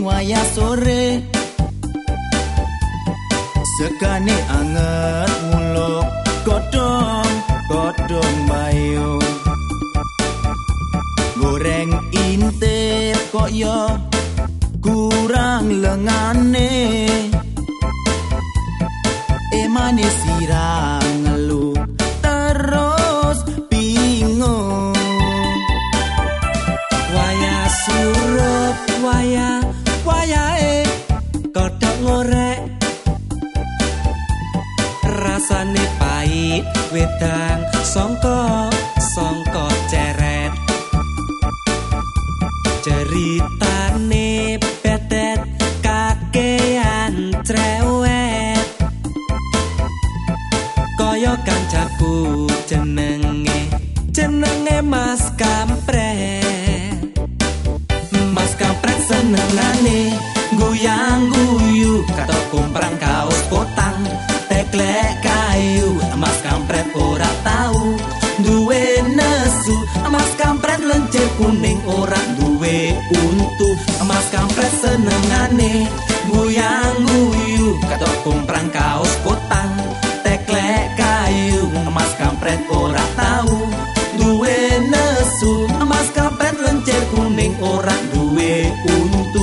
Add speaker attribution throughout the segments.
Speaker 1: wayah sore sekane anget muluk godhong bayo goreng intip kok yo kurang lengane emane sirang ngelu terus bingung
Speaker 2: wayah surup wayahe kodhok ngorek rasane pahit wedang sangka ceret ceritane petet kakean cerewet kaya kancaku jenenge Mas Kampret senengane goyang guyu katok kumprang kaos kotang teklek kayu Mas Kampret ora tau duwe nesu Mas Kampret lencir kuning ora duwe untu Mas Kampret senengane goyang guyu katok kumprang kaos kotang teklek kayu Mas Kampret ora tau duwe nesu Mas Kampret lencir kuning ora duwe untu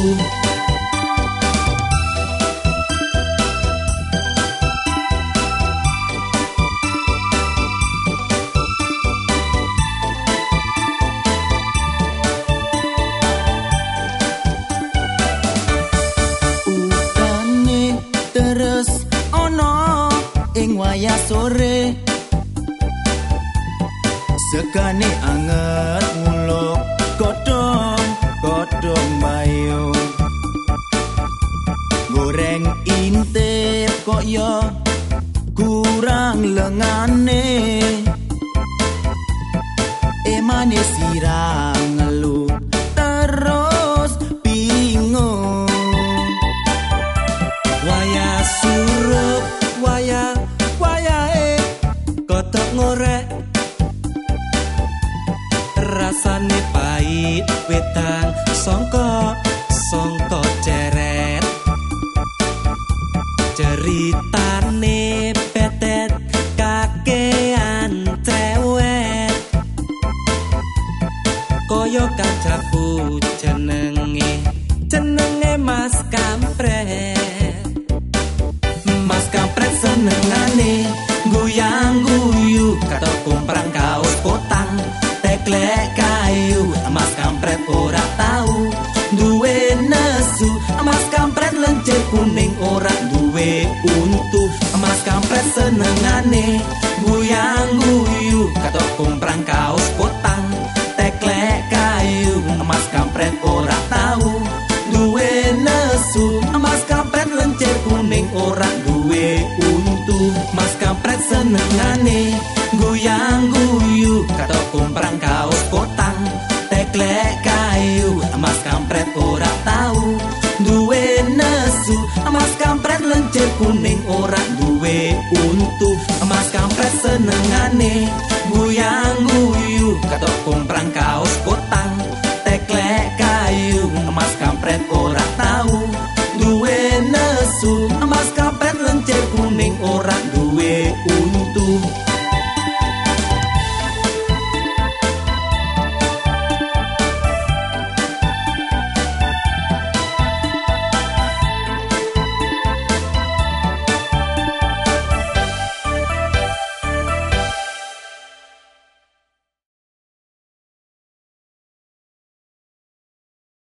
Speaker 1: utane terus ono ing wayah sore sekane anget muluk godhong bayo goreng intip kok yo kurang lengane emane sirang ngelu terus bingung
Speaker 2: wayah surup wayahe kodhok ngorek rasane pahit wedang sangka ceret ceritane petet kakean cewek kaya kancaku jenenge Mas Kampret senengane goyang guyu katok kumprang kaos kotang teklek kayu Mas Kampret ora tau duwe nesu Mas Kampret lencir kuning ora duwe untu Mas Kampret senengane goyang guyu katok kumprang kaos kotang teklek kayu Mas Kampret ora tau duwe nesu Mas Kampret lencir kuning ora duwe untu Mas Kampret senengane goyang guyu katok kumprang kaos kotang teklek kayu Mas Kampret ora tau duwe nesu Mas Kampret lencir kuning ora duwe untu Mas Kampret senengane goyang guyu katok kumprang kaos kotang teklek kayu Mas Kampret ora tau duwe nesu Mas